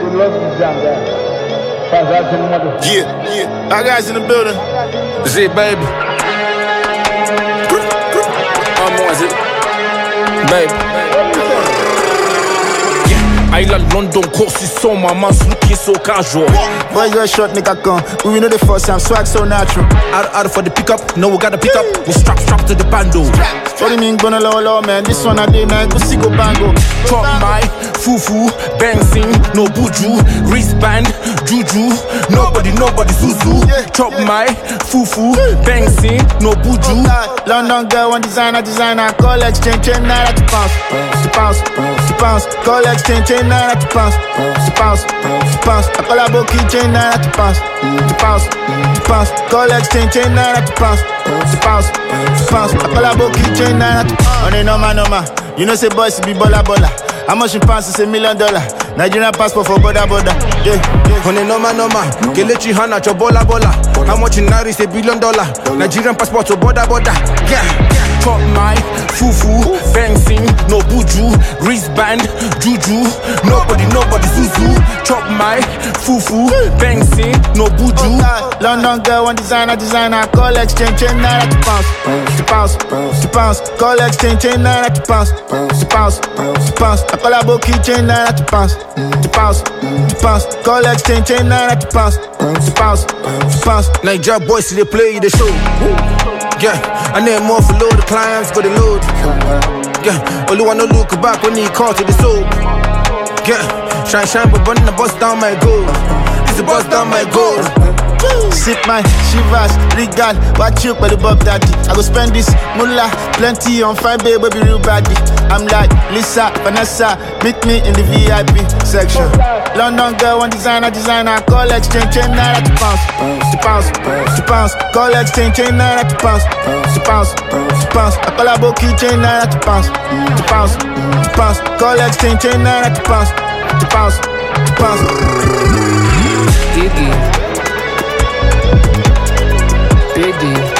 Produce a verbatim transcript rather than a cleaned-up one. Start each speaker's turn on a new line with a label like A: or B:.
A: Yeah, yeah. Our guys in the building.
B: Z, baby. I'm on it. Baby. Island London courses so my man's looking so casual.
C: Boys are short, nigga come. We know the first time, swag so natural.
B: Out, out for the pickup, no we gotta pick up. We strap, strap to the bando.
C: What do you mean gonna low low man? This one I did man, go see go bango.
B: Chop my fufu, bang sing, no buju, wristband, juju. Nobody, nobody zuzu. Chop my fufu, bang sing, no buju.
C: London girl, one designer, designer. Call exchange, chain, naira to pounce, pounce, pounce. Call exchange, chain, naira to pounce, pounce, pounce. I call a bookie, chain, naira to pounce, pounce, pounce. Call exchange, chain, naira to pounce, pounce, pounce. I call a bookie, chain, naira to pounce. On a normal, normal. You know say boys be baller, baller. How much you pounds is a million dollar? Nigerian passport for border, border. Yeah, yeah.
B: On a normal, normal. Kelechi Hana, cho bola, bola. How much in naira is a billion dollar? Nigerian passport for border, border. Yeah. Chop my fufu, bang sing, no buju, wristband, juju. Nobody, nobody zuzu. Chop my fufu, bang sing, no buju.
C: London girl, one designer, designer. Call exchange, chain, naira to pounce, pounce, pounce. Call exchange, chain, naira to pounce, pounce, pounce. I call a bookie, chain, naira to pounce, pounce, pounce. Call exchange, chain, naira to pounce, pounce, pounce.
B: Nigeria boys, they play the show. Yeah, I need more for load, the clients got the load. Yeah, only wanna look back when he call to the soul. Yeah, shine, shine, but burn the bust down my goal. It's a bust down my goal.
C: Sip my shivers, regal, watch you by the Bob Daddy. I go spend this mullah, plenty on fine baby, baby, real body. I'm like Lisa, Vanessa, meet me in the V I P section. London girl, one designer, designer. Call exchange, chain, naira to pounce, to pounce, to pounce. Call exchange, chain, naira to pounce, to pounce, to pounce. I call a bookie, chain, naira to pounce, to pounce, to pounce. Call exchange, chain, naira to pounce, to pounce, to pounce.
D: Diddy. Diddy.